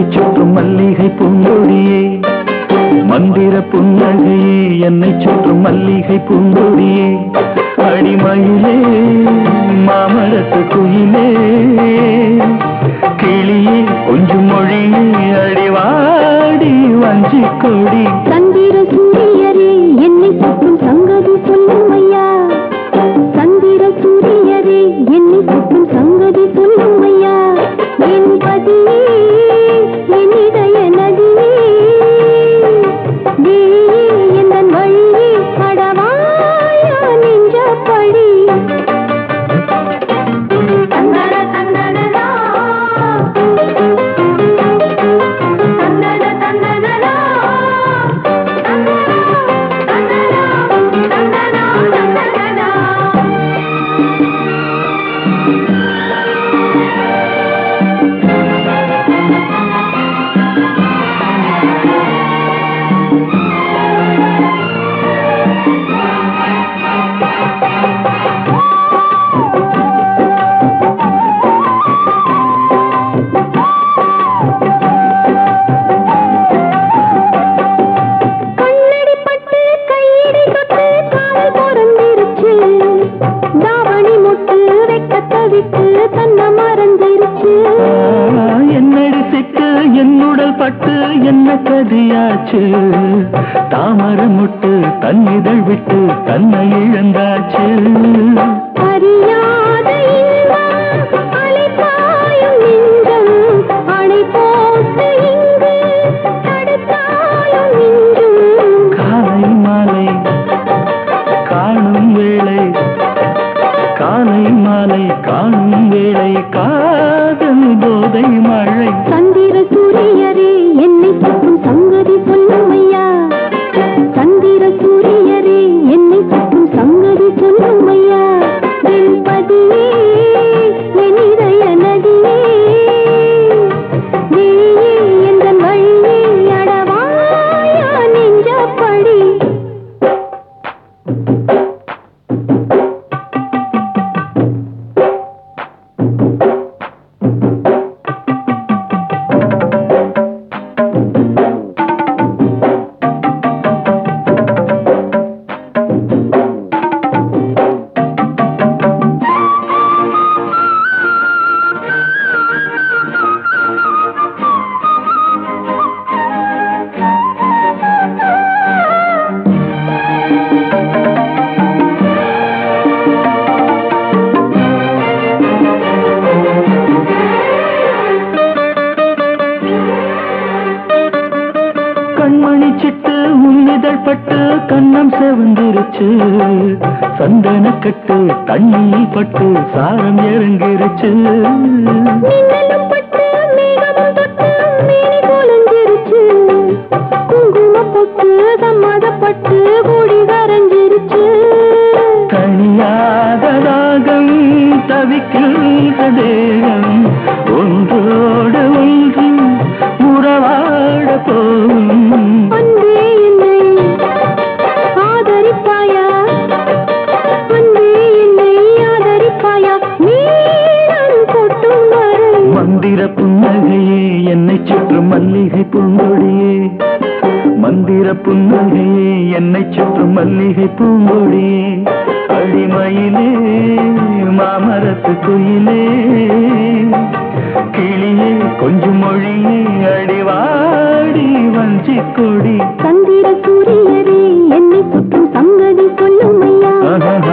சுற்றும் மல்லிகை பூங்கொடியே மந்திர புன்னகையே என்னை சுற்றும் மல்லிகை பூங்கொடியே அடிமயிலே மாமரத்து குயிலே கிளியே கொஞ்சம் மொழியே அடிவாடி வஞ்சி கொடி சந்திர சூரியரே என்னை சுற்றும் சங்கதி சொல்லும் ஐயா சந்திர சூரியரே என்னை சுற்றும் சங்கதி சொல்லும் ஐயா என் பதியே என் இதய நதியே நீயே என் வழியே அடவாயா நெஞ்சப்படி என்னடி சிட்டு என்னுடல் பட்டு என்ன கதியாச்சு தாமர முட்டு தன்னிதழ் விட்டு தன்னை இழந்தாச்சு அறியாத இன்பம் அலைபாயும் நெஞ்சம் அணை போட்டு இங்கு தடுத்தாலும் நெஞ்சும் காலை மாலை காணும் வேளை காலை மாலை காணும் வேளை காதல் போதை மழை சந்திர சூரியரே என்னை சுற்றும் சங்கதி சொல்லும் ஐயா சந்திர சூரியரே என்னை சுற்றும் சங்கதி சொல்லும் ஐயா என் பதியே என் இதய நதியே நீயே என் வழியே அடவாயா நெஞ்சப்படி கண்மணி சிட்டு உன்னிதழ் பட்டு கண்ணம் செவந்திருச்சு சந்தன கட்டு தண்ணியில் பட்டு சாரம் இறங்கிருச்சு மின்னலும் பட்டு மேகமும் தொட்டு மேனி போலஞ்சிருச்சு குங்குமம் போட்டு சம்மதப்பட்டு கூடி கரைஞ்சிருச்சு தனியாத ராகம் தவிக்கின்ற தேகம் ஒன்றோடு ஒன்று உறவாட போகும் அன்பே என்னை ஆதரிப்பாயா அன்பே என்னை ஆதரிப்பாயா நீதான் கொட்டும் வரை மந்திர புன்னகையே என்னை சுற்றும் மல்லிகை பூங்கொடியே மந்திர புன்னகையே என்னை சுற்றும் மல்லிகை பூங்கொடியே அடிமயிலே மாமரத்து குயிலே கிளியே கொஞ்சம் மொழியே அடிவாடி வஞ்சி கொடி சந்திர சூரியரே என்னை சுற்றும் சங்கதி சொல்லும் ஐயா